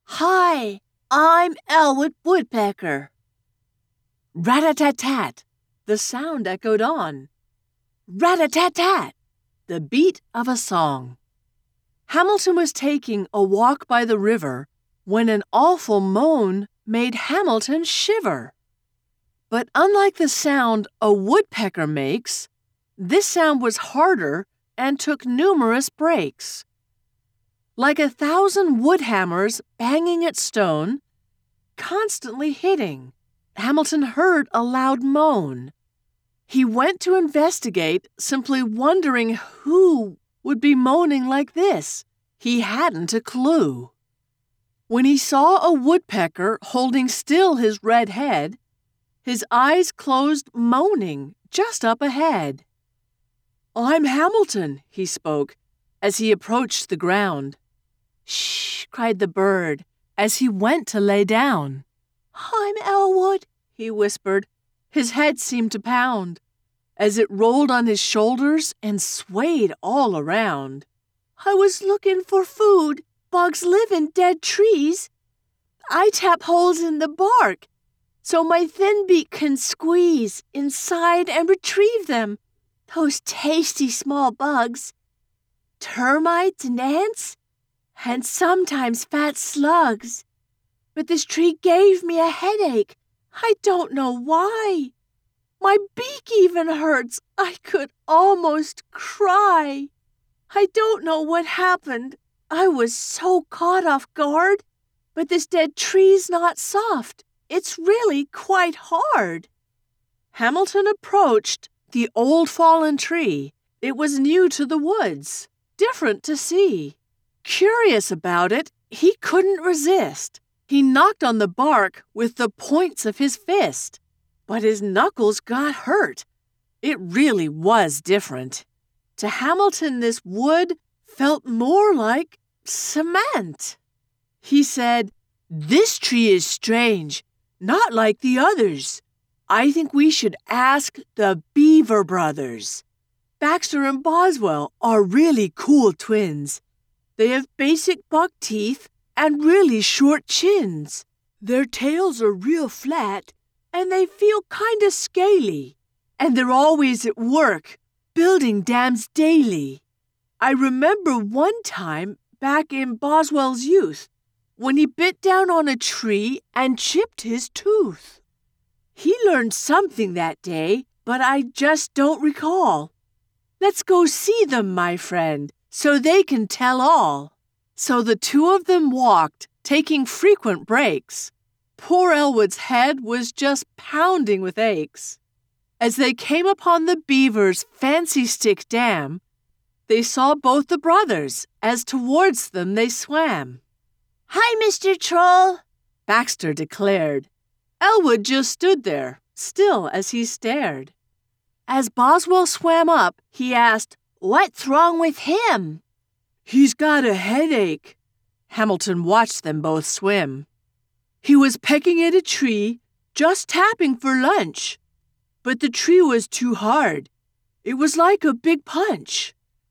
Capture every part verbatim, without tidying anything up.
Hi, I'm Elwood Woodpecker. Rat-a-tat-tat, the sound echoed on. Rat-a-tat-tat, the beat of a song. Hamilton was taking a walk by the river when an awful moan made Hamilton shiver. But unlike the sound a woodpecker makes, this sound was harder and took numerous breaks. Like a thousand wood hammers banging at stone, constantly hitting, Hamilton heard a loud moan. He went to investigate, simply wondering who would be moaning like this. He hadn't a clue. When he saw a woodpecker holding still his red head, his eyes closed, moaning just up ahead. "I'm Hamilton," he spoke, as he approached the ground. "Shh!" cried the bird, as he went to lay down. "I'm Elwood," he whispered. His head seemed to pound, as it rolled on his shoulders and swayed all around. "I was looking for food. Bugs live in dead trees. I tap holes in the bark, so my thin beak can squeeze inside and retrieve them. Those tasty small bugs. Termites and ants, and sometimes fat slugs. But this tree gave me a headache. I don't know why. My beak even hurts. I could almost cry. I don't know what happened. I was so caught off guard. But this dead tree's not soft. It's really quite hard." Hamilton approached the old fallen tree. It was new to the woods, different to see. Curious about it, he couldn't resist. He knocked on the bark with the points of his fist. But his knuckles got hurt. It really was different. To Hamilton, this wood felt more like cement. He said, "This tree is strange, not like the others. I think we should ask the Beaver Brothers. Baxter and Boswell are really cool twins. They have basic buck teeth and really short chins. Their tails are real flat, and they feel kinda scaly. And they're always at work, building dams daily. I remember one time back in Boswell's youth, when he bit down on a tree and chipped his tooth. He learned something that day, but I just don't recall. Let's go see them, my friend, so they can tell all." So the two of them walked, taking frequent breaks. Poor Elwood's head was just pounding with aches. As they came upon the beavers' fancy stick dam, they saw both the brothers as towards them they swam. "Hi, Mister Troll," Baxter declared. Elwood just stood there, still as he stared. As Boswell swam up, he asked, "What's wrong with him?" "He's got a headache." Hamilton watched them both swim. "He was pecking at a tree, just tapping for lunch. But the tree was too hard. It was like a big punch.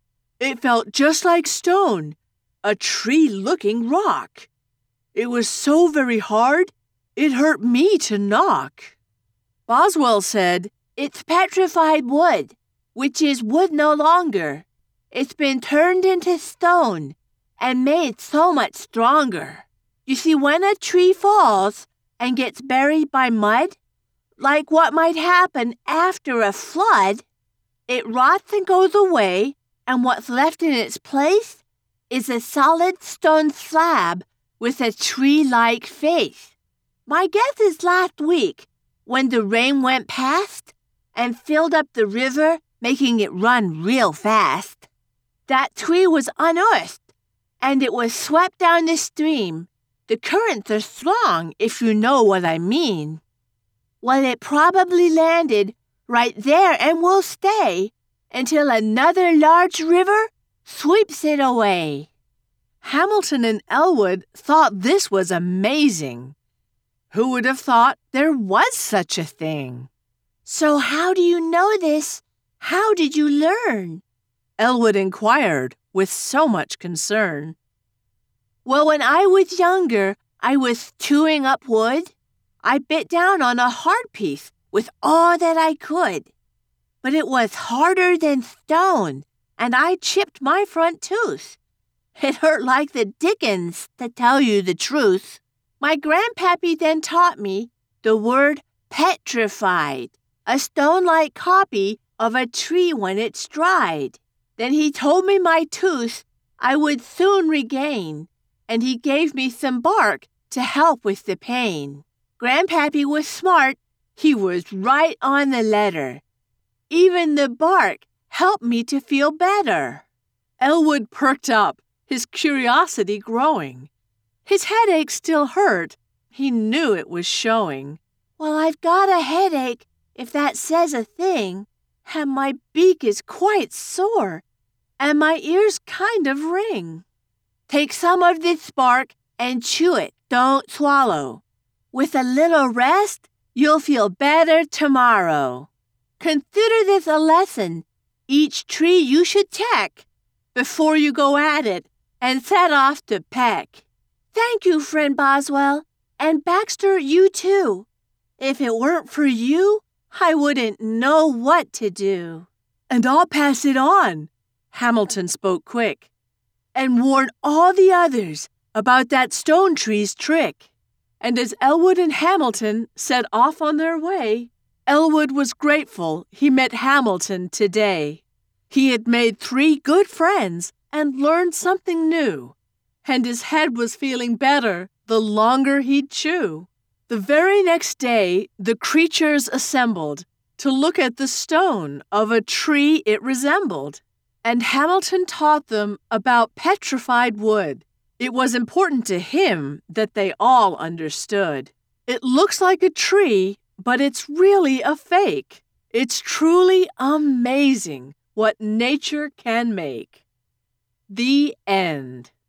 It felt just like stone, a tree-looking rock. It was so very hard, it hurt me to knock." Boswell said, "It's petrified wood, which is wood no longer. It's been turned into stone and made so much stronger. You see, when a tree falls and gets buried by mud, like what might happen after a flood, it rots and goes away, and what's left in its place is a solid stone slab with a tree-like face. My guess is last week, when the rain went past and filled up the river, making it run real fast, that tree was unearthed, and it was swept down the stream. The currents are strong, if you know what I mean. Well, it probably landed right there and will stay until another large river sweeps it away." Hamilton and Elwood thought this was amazing. Who would have thought there was such a thing? "So how do you know this? How did you learn?" Elwood inquired with so much concern. "Well, when I was younger, I was chewing up wood, I bit down on a hard piece with all that I could. But it was harder than stone, and I chipped my front tooth. It hurt like the dickens, to tell you the truth. My grandpappy then taught me the word petrified, a stone-like copy of a tree when it's dried. Then he told me my tooth I would soon regain, and he gave me some bark to help with the pain. Grandpappy was smart. He was right on the letter. Even the bark helped me to feel better. Elwood perked up, his curiosity growing. His headache still hurt. He knew it was showing. Well, I've got a headache, if that says a thing, and my beak is quite sore, and my ears kind of ring. Take some of this bark and chew it, don't swallow. With a little rest, you'll feel better tomorrow. Consider this a lesson. Each tree you should check before you go at it and set off to peck. Thank you, friend Boswell, and Baxter, you too. If it weren't for you, I wouldn't know what to do. And I'll pass it on, Hamilton spoke quick, and warn all the others about that stone tree's trick. And as Elwood and Hamilton set off on their way, Elwood was grateful he met Hamilton today. He had made three good friends and learned something new, and his head was feeling better the longer he'd chew. The very next day, the creatures assembled to look at the stone of a tree it resembled, and Hamilton taught them about petrified wood. It was important to him that they all understood. It looks like a tree, but it's really a fake. It's truly amazing what nature can make. The end.